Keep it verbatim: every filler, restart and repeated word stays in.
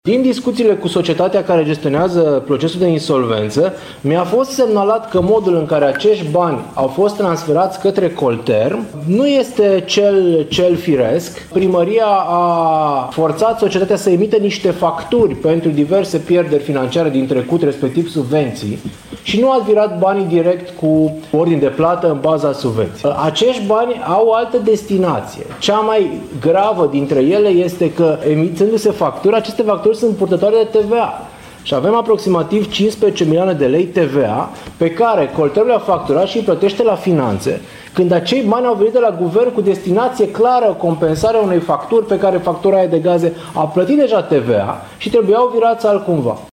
Din discuțiile cu societatea care gestionează procesul de insolvență, mi-a fost semnalat că modul în care acești bani au fost transferați către Colterm nu este cel, cel firesc. Primăria a forțat societatea să emite niște facturi pentru diverse pierderi financiare din trecut, respectiv subvenții, și nu a virat banii direct cu ordin de plată în baza subvenției. Acești bani au o altă destinație. Cea mai gravă dintre ele este că, emițându-se facturi, aceste facturi sunt purtătoare de T V A. Și avem aproximativ cincisprezece milioane de lei T V A pe care Colterm le-a facturat și îi plătește la finanțe, când acei bani au venit de la guvern cu destinație clară, compensarea unei facturi pe care factura aia de gaze a plătit deja T V A și trebuiau virați altcumva.